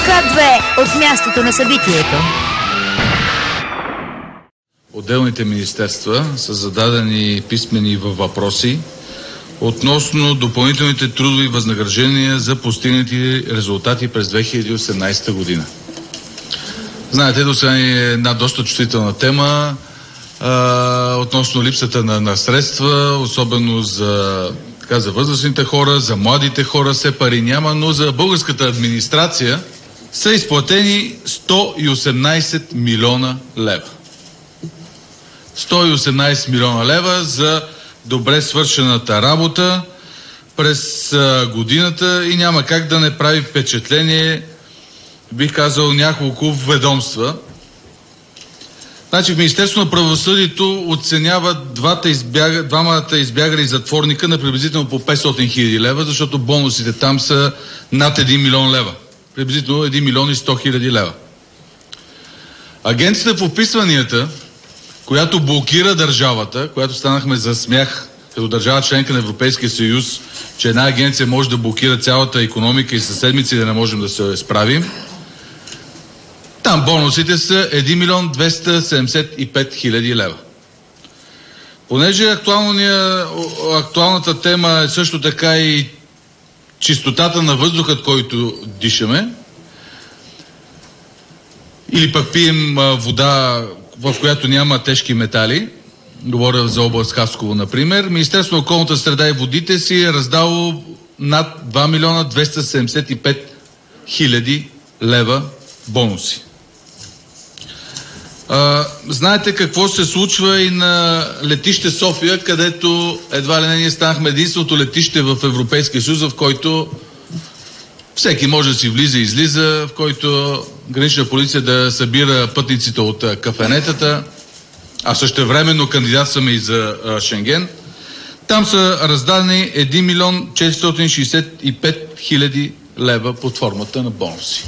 К2 от мястото на събитието. Отделните министерства са зададени писмени въпроси относно допълнителните трудови възнаграждения за постигнати резултати през 2018 година. Знаете, до сега е една доста чувствителна тема относно липсата на средства, особено за възрастните хора, за младите хора все пари няма, но за българската администрация са изплатени 118 милиона лева. 118 милиона лева за добре свършената работа през годината и няма как да не прави впечатление, бих казал, няколко ведомства. Значи в Министерството на правосъдието оценява двамата избягали затворника на приблизително по 500 хиляди лева, защото бонусите там са над 1 милион лева. Приблизително 1 милион и 100 хиляди лева. Агенцията по вписванията, която блокира държавата, която станахме за смях като държава членка на Европейския съюз, че една агенция може да блокира цялата икономика и със седмици да не можем да се справим, там бонусите са 1 милион 275 хиляди лева. Понеже актуалната тема е също така и чистотата на въздуха, който дишаме, или пък пием вода, в която няма тежки метали, говоря за област Хасково, например, Министерството на околната среда и водите си е раздало над 2 милиона 275 хиляди лева бонуси. Знаете какво се случва и на летище София, където едва ли не ние станахме единственото летище в Европейския съюз, в който всеки може да си влиза и излиза, в който гранична полиция да събира пътниците от кафенетата, а същевременно кандидатстваме и за Шенген. Там са раздадени 1 милион 465 хиляди лева под формата на бонуси.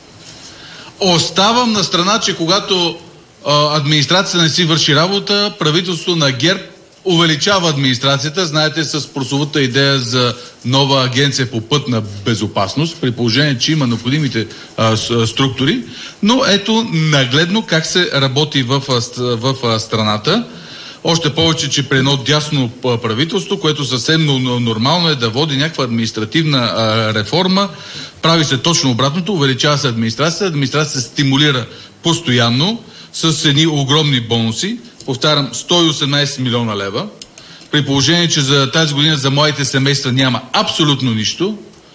Оставам на страна, че когато администрацията не си върши работа, правителството на ГЕРБ увеличава администрацията, знаете, с прословута идея за нова агенция по пътна безопасност, при положение, че има необходимите структури, но ето нагледно как се работи в страната. Още повече, че при едно дясно правителство, което съвсем нормално е да води някаква административна реформа, прави се точно обратното, увеличава се администрацията се стимулира постоянно с едни огромни бонуси, повтарям, 118 милиона лева, при положение, че за тази година за младите семейства няма абсолютно нищо,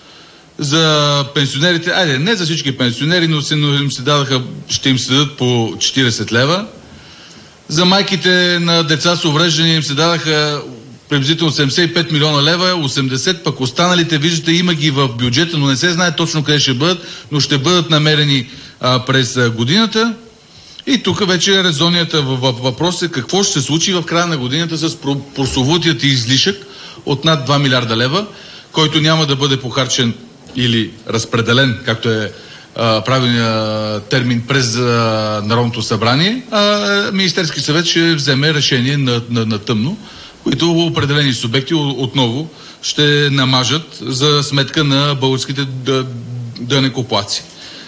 за пенсионерите, не за всички пенсионери, но им се дадаха, ще им се дадат по 40 лева, за майките на деца с увреждания им се дадаха приблизително 75 милиона лева, 80 пък останалите, виждате, има ги в бюджета, но не се знае точно къде ще бъдат, но ще бъдат намерени през годината. И тук вече резонията въпрос е какво ще се случи в края на годината с прословутият излишък от над 2 милиарда лева, който няма да бъде похарчен или разпределен, както е правилният термин, през Народното събрание, Министерски съвет ще вземе решение на тъмно, които определени субекти отново ще намажат за сметка на българските данъкоплатци.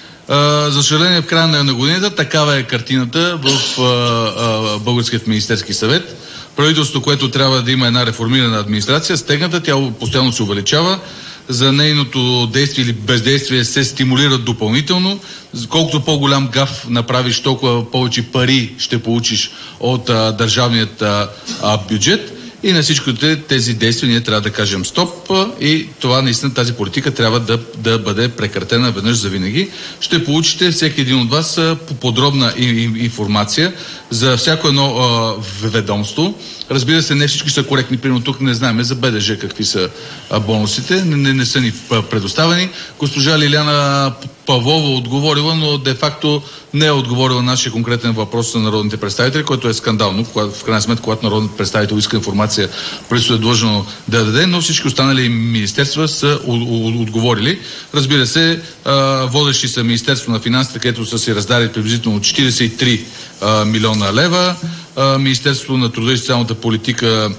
За съжаление, в края на годината такава е картината в Българският Министерски съвет. Правителството, което трябва да има една реформирана администрация, стегната, тя постоянно се увеличава. За нейното действие или бездействие се стимулира допълнително. Колкото по-голям гаф направиш, толкова повече пари ще получиш от държавният бюджет. И на всичките тези действия ние трябва да кажем стоп и това наистина, тази политика трябва да бъде прекратена веднъж за винаги. Ще получите всеки един от вас подробна информация за всяко едно ведомство. Разбира се, не всички са коректни. Примерно тук не знаем за БДЖ какви са бонусите. Не са ни предоставени. Госпожа Лиляна Павлова отговорила, но де-факто не е отговорила нашия конкретен въпрос на народните представители, който е скандално. В крайна сметка, когато народният представител иска информация, правителството е длъжно да даде, но всички останали министерства са отговорили. Разбира се, водещи са Министерство на финансите, където са си раздали приблизително 43 милиона лева. Министерството на труда и социалната политика,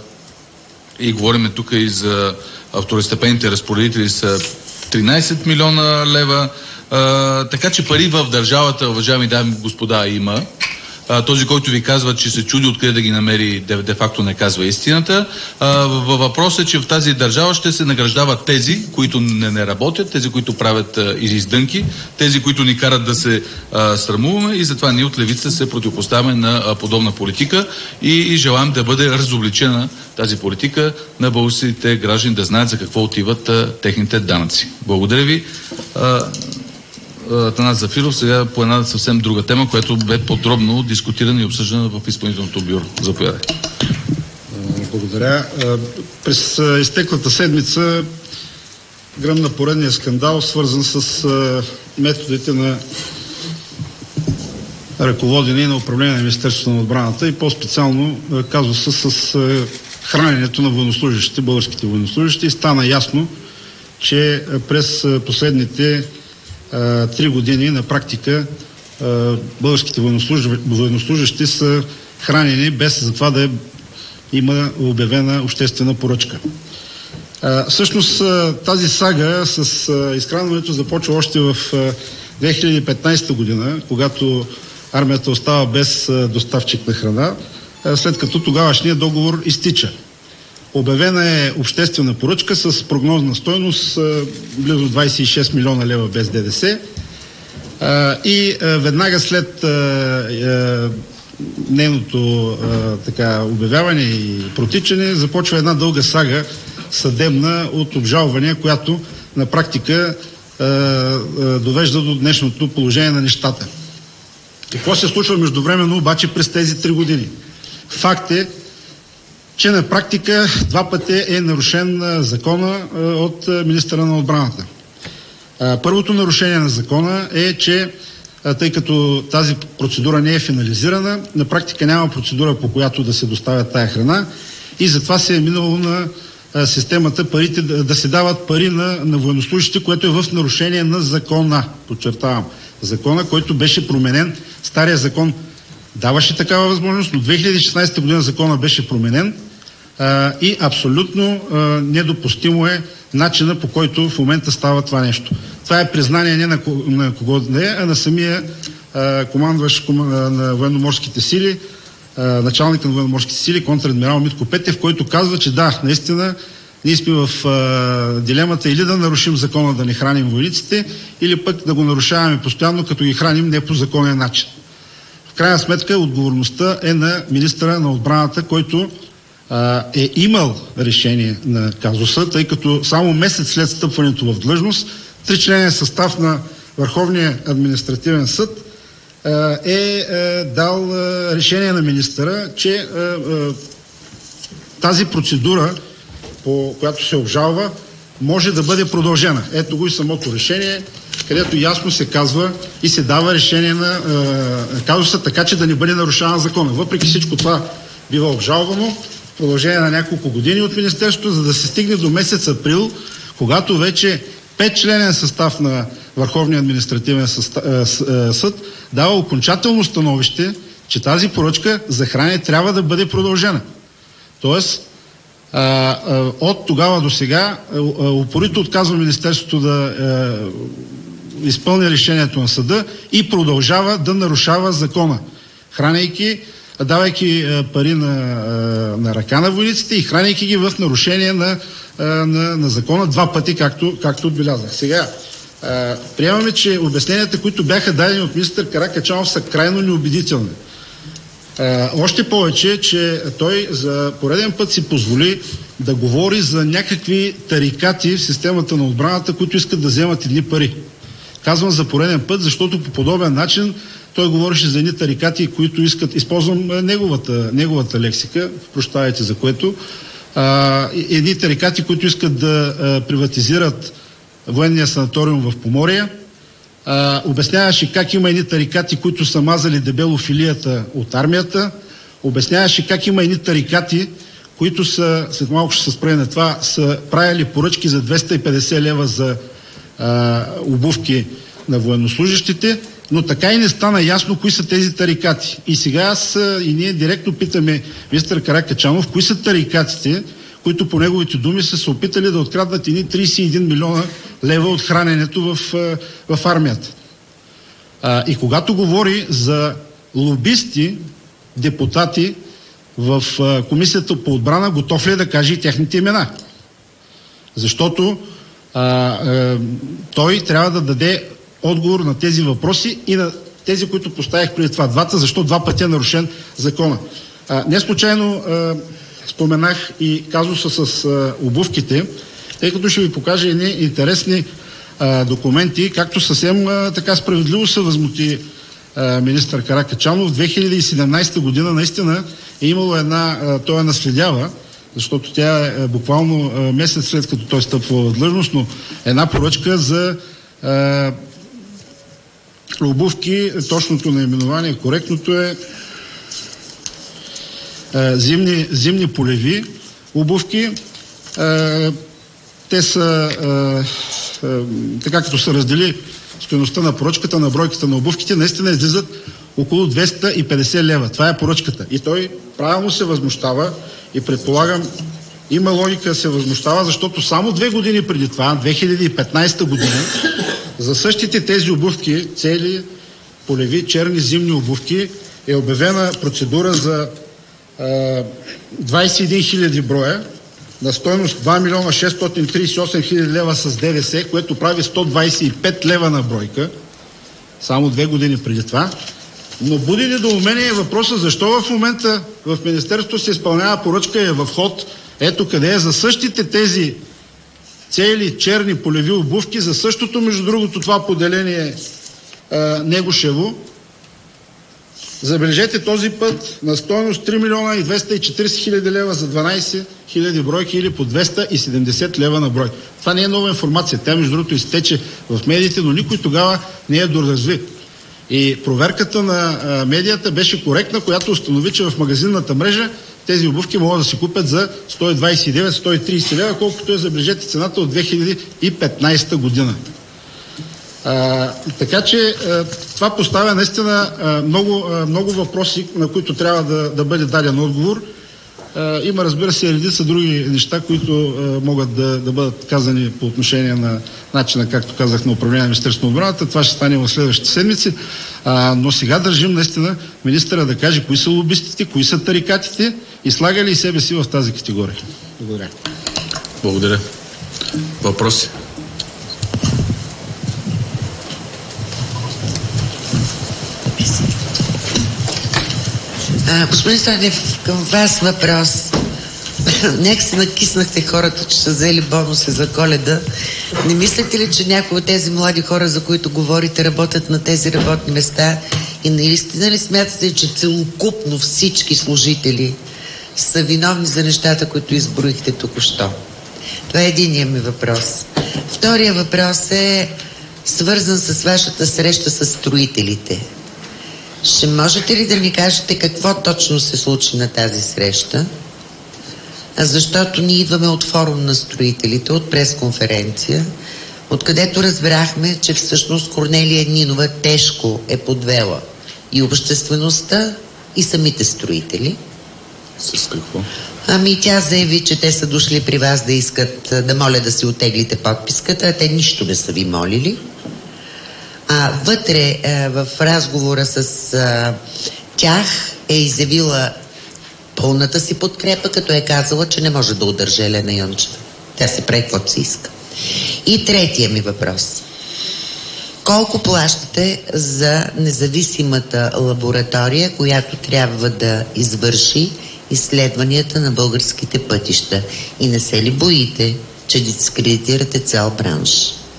и говорим тук и за второстепенните разпоредители, са 13 милиона лева. Така че пари в държавата, уважаеми дами и господа, има. Този, който ви казва, че се чуди откъде да ги намери, де-факто не казва истината. Въпросът е, че в тази държава ще се награждават тези, които не работят, тези, които правят издънки, тези, които ни карат да се срамуваме, и затова ние от левицата се противопоставяме на подобна политика и желаем да бъде разобличена тази политика на българските граждани, да знаят за какво отиват техните данъци. Благодаря ви. Атанас Зафиров, сега по една съвсем друга тема, която бе подробно дискутирана и обсъждана в изпълнителното бюро. Заповядайте. Благодаря. През изтеклата седмица гръмна поредния скандал, свързан с методите на ръководене и на управление на Министерството на отбраната и по-специално казуса с храненето на военнослужащите, българските военнослужащи, и стана ясно, че през последните 3 години на практика българските военнослужащи са хранени без за това да има обявена обществена поръчка. Всъщност тази сага с изхранването започва още в 2015 година, когато армията остава без доставчик на храна, след като тогавашният договор изтича. Обявена е обществена поръчка с прогнозна стойност близо 26 милиона лева без ДДС и веднага след нейното обявяване и протичане започва една дълга сага съдебна от обжалвания, която на практика довежда до днешното положение на нещата. Какво се случва междувременно обаче през тези 3 години? Факт е, че на практика 2 пъти е нарушен закона от министъра на отбраната. Първото нарушение на закона е, че тъй като тази процедура не е финализирана, на практика няма процедура, по която да се доставят тая храна, и затова се е минало на системата парите да се дават пари на военнослужащите, което е в нарушение на закона. Подчертавам, закона, който беше променен. Стария закон даваше такава възможност, но 2016 година закона беше променен и абсолютно недопустимо е начина, по който в момента става това нещо. Това е признание не на кого да е, а на самия командващ на военноморските сили, началника на военноморските сили, контрадмирал Митко Петев, който казва, че да, наистина ние сме в дилемата или да нарушим закона, да не храним войниците, или пък да го нарушаваме постоянно, като ги храним не по законен начин. В крайна сметка отговорността е на министъра на отбраната, който е имал решение на казуса, тъй като само месец след стъпването в длъжност 3-членен състав на Върховния административен съд е дал решение на министъра, че тази процедура, по която се обжалва, може да бъде продължена. Ето го и самото решение, където ясно се казва и се дава решение на казуса, така че да не бъде нарушаван закона. Въпреки всичко това бива обжалвано в продължение на няколко години от Министерството, за да се стигне до месец април, когато вече 5-членен състав на Върховния административен съд дава окончателно становище, че тази поръчка за хранене трябва да бъде продължена. Тоест, от тогава до сега упорито отказва Министерството да изпълни решението на съда и продължава да нарушава закона, давайки пари на ръка на войниците и хранейки ги в нарушение на закона 2 пъти, както отбелязах. Сега, приемаме, че обясненията, които бяха дадени от министър Каракачанов, са крайно неубедителни. Още повече, че той за пореден път си позволи да говори за някакви тарикати в системата на отбраната, които искат да вземат едни пари. Казвам за пореден път, защото по подобен начин той говореше за едни тарикати, които искат, използвам неговата лексика, прощавайте за което, едни тарикати, които искат да приватизират военния санаториум в Поморие. Обясняваше как има едни тарикати, които са мазали дебело филията от армията. Обясняваше как има едни тарикати, които са, след малко ще се спре на това, са правили поръчки за 250 лева за обувки на военнослужащите, но така и не стана ясно кои са тези тарикати. И сега и ние директно питаме министър Каракачанов, кои са тарикатите, които по неговите думи са се опитали да откраднат едни 31 милиона лева от храненето в армията. И когато говори за лобисти, депутати в Комисията по отбрана, готов ли е да каже и техните имена? Защото той трябва да даде отговор на тези въпроси и на тези, които поставих преди това. Защо два пъти е нарушен закона. Не случайно споменах и казуса с обувките, тъй като ще ви покажа едни интересни документи, както съвсем така справедливо се възмути министър Каракачанов. В 2017 година наистина е имало той наследява, защото тя е буквално месец след като той стъпва в длъжност, но една поръчка за обувки, точното наименование, коректното е зимни полеви обувки. Те са така като се раздели стойността на поръчката на бройката на обувките, наистина излизат около 250 лева. Това е поръчката. И той правилно се възмущава и предполагам има логика да се възмущава, защото само 2 години преди това, 2015 година, за същите тези обувки, цели полеви черни зимни обувки, е обявена процедура за 21 000 броя на стойност 2 милиона 638 хиляди лева с ДДС, което прави 125 лева на бройка, само 2 години преди това. Но буди недоумение въпроса защо в момента в Министерството се изпълнява поръчка и е в ход, ето къде е, за същите тези цели черни полеви обувки, за същото, между другото, това поделение Негушево. Забележете този път на стойност 3 милиона и 240 хиляди лева за 12 хиляди бройки или по 270 лева на брой. Това не е нова информация. Тя, между другото, изтече в медиите, но никой тогава не я доразви. И проверката на медията беше коректна, която установи, че в магазинната мрежа тези обувки могат да се купят за 129-130 лева, колкото е, забележете, цената от 2015 година. Така че това поставя наистина много въпроси, на които трябва да бъде даден отговор. Има, разбира се, редица други неща, които могат да бъдат казани по отношение на начина, както казах, на управление на Министерството на отбраната. Това ще стане в следващите седмици. Но сега държим наистина министъра да каже кои са лобистите, кои са тарикатите и слага ли себе си в тази категория. Благодаря. Благодаря. Въпроси? Господин Стойнев, към вас въпрос. Нека се накиснахте хората, че са взели бонуси за Коледа. Не мислите ли, че някои от тези млади хора, за които говорите, работят на тези работни места и наистина ли смятате, че целокупно всички служители са виновни за нещата, които изброихте току-що? Това е единият ми въпрос. Втория въпрос е свързан с вашата среща с строителите. Ще можете ли да ми кажете какво точно се случи на тази среща? Защото ние идваме от форум на строителите, от пресконференция, откъдето разбрахме, че всъщност Корнелия Нинова тежко е подвела и обществеността, и самите строители. С какво? Тя заяви, че те са дошли при вас да искат да моля да си оттеглите подписката, а те нищо не са ви молили. Вътре в разговора с тях е изявила пълната си подкрепа, като е казала, че не може да удържа Елена Йончева. Тя се прави каквото си иска. И третия ми въпрос. Колко плащате за независимата лаборатория, която трябва да извърши изследванията на българските пътища? И не се ли боите, че дискредитирате цял бранш?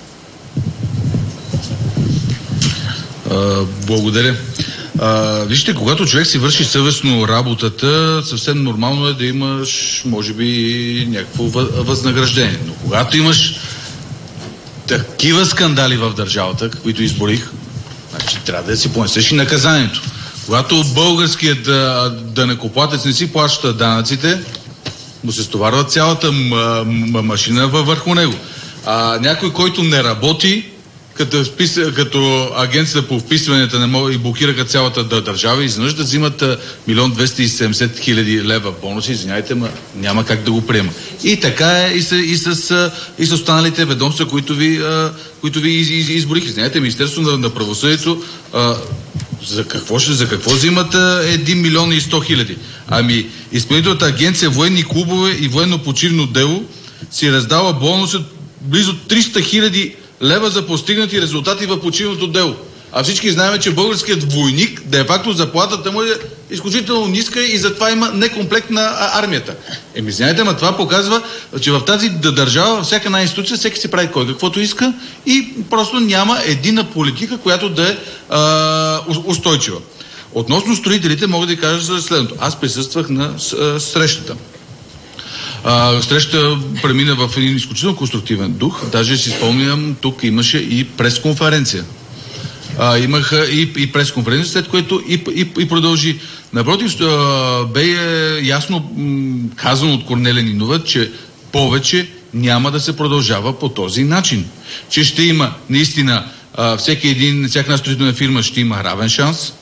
Благодаря. Вижте, когато човек си върши съвестно работата, съвсем нормално е да имаш, може би, някакво възнаграждение. Но когато имаш такива скандали в държавата, които изборих, значи трябва да си понесеш и наказанието. Когато българският данъкоплатец не си плаща данъците, му се стоварва цялата машина върху него. Някой, който не работи, като агенцията по вписванията и блокираха цялата държава, изведнъж да взимат 1 270 000 лева бонуси, извиняйте, няма как да го приема. И така е и с останалите ведомства, които ви изборих. Извиняйте, Министерството на правосъдието за какво взимат 1 милион и 100 000? Ами, Изпълнителната агенция военни клубове и военно-почивно дело си раздава бонуси близо 300 000 лева за постигнати резултати в почивното дело. А всички знаем, че българският войник, де-факто заплатата му е изключително ниска и затова има некомплект на армията. Знаете, това показва, че в тази държава, във всяка една институция, всеки си прави кой каквото иска и просто няма единна политика, която да е устойчива. Относно строителите, мога да кажа следното. Аз присъствах на срещата. Срещата премина в един изключително конструктивен дух. Даже си спомням, тук имаше и пресконференция. Имаха и пресконференция, след което и продължи. Напротив, бе ясно казано от Корнелия Нинова, че повече няма да се продължава по този начин. Че ще има наистина всяка една строителна фирма ще има равен шанс,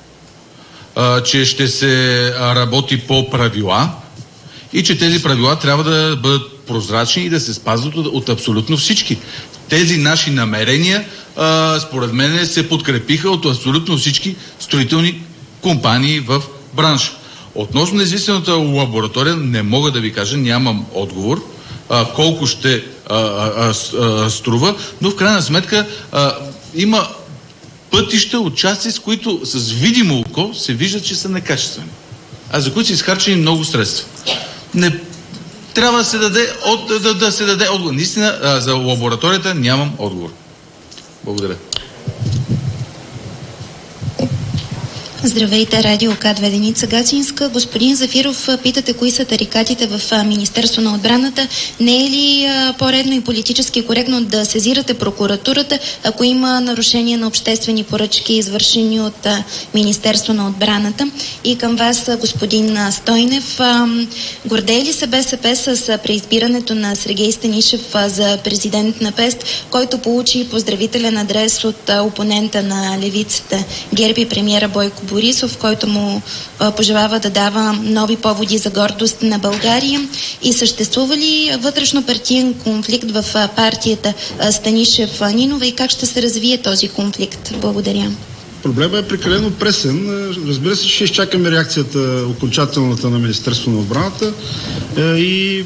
че ще се работи по правила и че тези правила трябва да бъдат прозрачни и да се спазват от абсолютно всички. Тези наши намерения, според мен, се подкрепиха от абсолютно всички строителни компании в бранша. Относно независимата лаборатория, не мога да ви кажа, нямам отговор колко ще струва, но в крайна сметка има пътища, участъци, с които с видимо око се вижда, че са некачествени, за които са изхарчени много средства. Трябва да се даде отговор. Наистина, за лабораторията нямам отговор. Благодаря. Здравейте, радио К2 Деница Гачинска. Господин Зафиров, питате кои са тарикатите в Министерство на отбраната. Не е ли по-редно и политически коректно да сезирате прокуратурата, ако има нарушение на обществени поръчки, извършени от Министерство на отбраната? И към вас, господин Стойнев, гордее ли се БСП с преизбирането на Сергей Станишев за президент на ПЕСТ, който получи поздравителен адрес от опонента на левицата ГЕРБ и премиера Бойко Борисов, който му пожелава да дава нови поводи за гордост на България? И съществува ли вътрешно-партиен конфликт в партията Станишев-Нинова и как ще се развие този конфликт? Благодаря. Проблемът е прекалено пресен. Разбира се, ще изчакаме реакцията окончателната на Министерство на отбраната и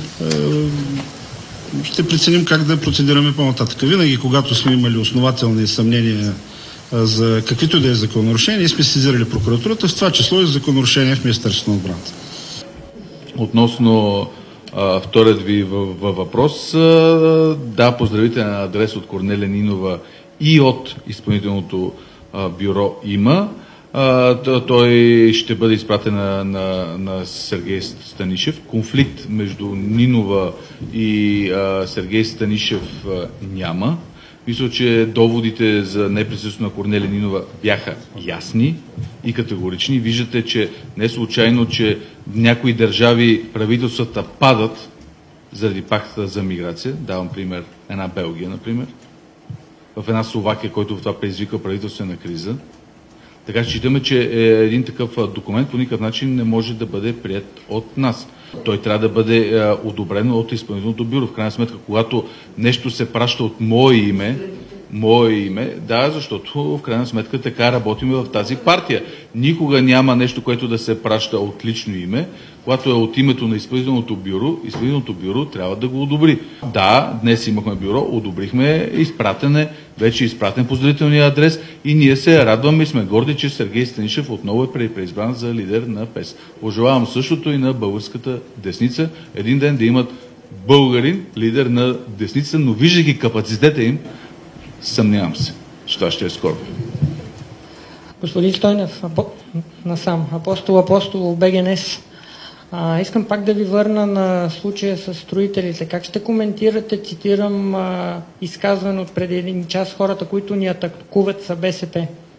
ще преценим как да процедираме по-нататък. Винаги, когато сме имали основателни съмнения за каквито да е закононарушения, сме сезирали прокуратурата, в това число и закононарушения в Министерството на отбраната. Относно вторият ви въпрос, да, поздравителен адрес от Корнелия Нинова и от изпълнителното бюро има. Той ще бъде изпратен на Сергей Станишев. Конфликт между Нинова и Сергей Станишев няма. Мисля, че доводите за неприсъствието на Корнелия Нинова бяха ясни и категорични. Виждате, че не случайно, че някои държави правителствата падат заради пакта за миграция. Давам пример, една Белгия, например. В една Словакия, който това предизвика правителствена криза. Така че считаме, че един такъв документ по никакъв начин не може да бъде прият от нас. Той трябва да бъде одобрен от изпълнителното бюро. В крайна сметка, когато нещо се праща от мое име, да, защото в крайна сметка така работим в тази партия. Никога няма нещо, което да се праща от лично име. Когато е от името на изпълнителното бюро трябва да го одобри. Да, днес имахме бюро, одобрихме, вече изпратен поздравителния адрес и ние се радваме и сме горди, че Сергей Станишев отново е преизбран за лидер на ПЕС. Пожелавам същото и на българската десница. Един ден да имат българин, лидер на десница, но виждайки капацитета им, съмнявам се, че това ще е скоро. Господин Стойнев, Апостол БГНС. Искам пак да ви върна на случая с строителите. Как ще коментирате, цитирам изказване от преди един час, хората, които ни атакуват са БСП?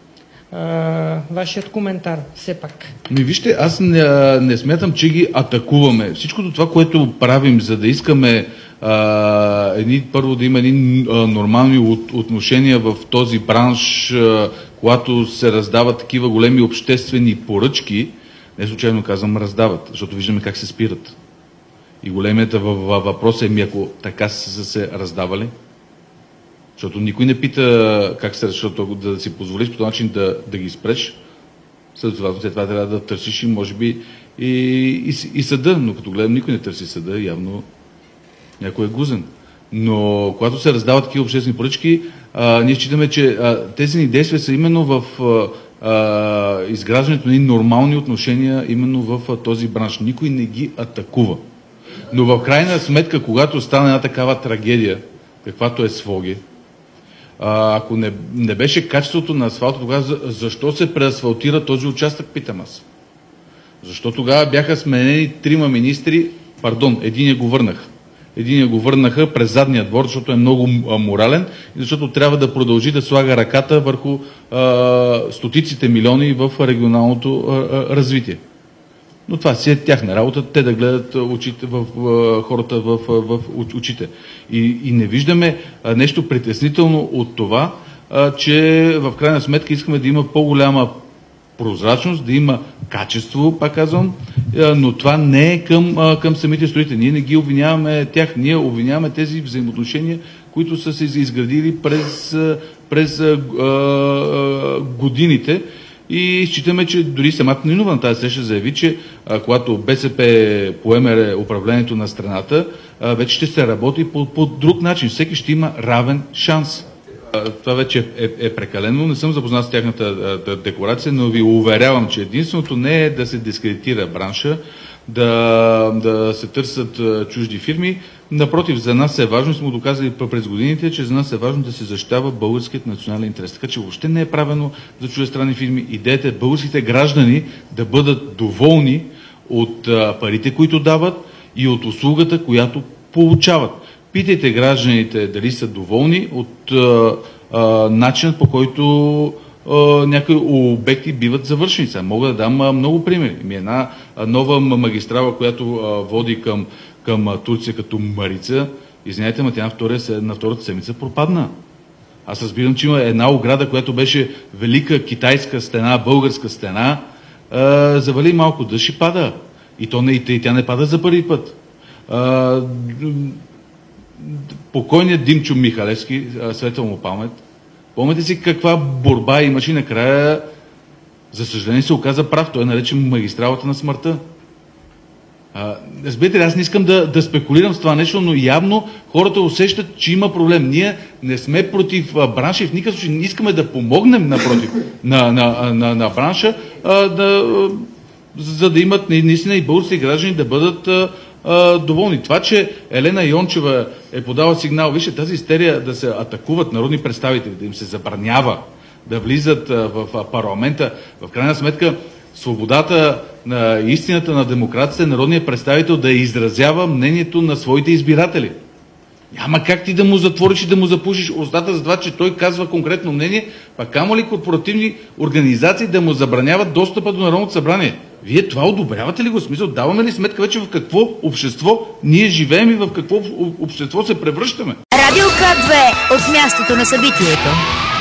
вашият коментар, все пак. Вижте, аз не смятам, че ги атакуваме. Всичкото това, което правим, за да искаме първо да има нормални отношения в този бранш, когато се раздават такива големи обществени поръчки, не случайно казвам раздават, защото виждаме как се спират. И големият въпрос е, ако така са се раздавали, защото никой не пита как се, защото да си позволиш по този начин да ги спреш, следователно след това трябва да търсиш и може би и съда, но като гледам никой не търси съда, явно някой е гузен. Но когато се раздават такива обществени поръчки, ние считаме, че тези ни действия са именно в изграждането на нормални отношения именно в този бранш. Никой не ги атакува. Но в крайна сметка, когато стане една такава трагедия, каквато е Своге, ако не беше качеството на асфалта, тогава защо се преасфалтира този участък, питам аз. Защо тогава бяха сменени 3 министри, единия го върнаха през задния двор, защото е много морален и защото трябва да продължи да слага ръката върху стотиците милиони в регионалното развитие. Но това си е тяхна работа, те да гледат хората в очите. И не виждаме нещо притеснително от това, че в крайна сметка искаме да има по-голяма прозрачност, да има качество, пак казвам, но това не е към самите строители. Ние не ги обвиняваме тях, ние обвиняваме тези взаимоотношения, които са се изградили през годините. И считаме, че дори самата Нинова на тази среща заяви, че когато БСП поеме управлението на страната, вече ще се работи по друг начин. Всеки ще има равен шанс. Това вече е прекалено. Не съм запознат с тяхната декларация, но ви уверявам, че единственото не е да се дискредитира бранша, да се търсят чужди фирми. Напротив, за нас е важно, сме доказали през годините, че за нас е важно да се защитава българският национален интерес. Така че въобще не е правено за чуждестранни фирми. Идеята е българските граждани да бъдат доволни от парите, които дават и от услугата, която получават. Питайте гражданите дали са доволни от начинът, по който някои обекти биват завършени. Сега мога да дам много примери. Една нова магистрала, която води към Турция като Марица, извиняйте, тя на втората седмица пропадна. Аз разбирам, че има една ограда, която беше велика китайска стена, българска стена, завали малко дъжд и пада. И тя не пада за първи път. Покойният Димчо Михалевски, светла му памет, помните си каква борба имаше накрая, за съжаление се оказа прав, той е наречен магистралата на смъртта. Разбирате ли, аз не искам да спекулирам с това нещо, но явно хората усещат, че има проблем. Ние не сме против бранша и в никакъв случай не искаме да помогнем напротив на бранша, за да имат наистина и български граждани да бъдат доволни. Това, че Елена Йончева е подала сигнал, вижте, тази истерия да се атакуват народни представители, да им се забранява да влизат в парламента, в крайна сметка свободата на истината на демокрацията е народният представител да изразява мнението на своите избиратели. Няма как ти да му затвориш и да му запушиш устата за това, че той казва конкретно мнение, пък камо ли корпоративни организации да му забраняват достъпа до Народното събрание. Вие това одобрявате ли го? Смисъл, даваме ли сметка вече в какво общество ние живеем и в какво общество се превръщаме? Радио К2 от мястото на събитието.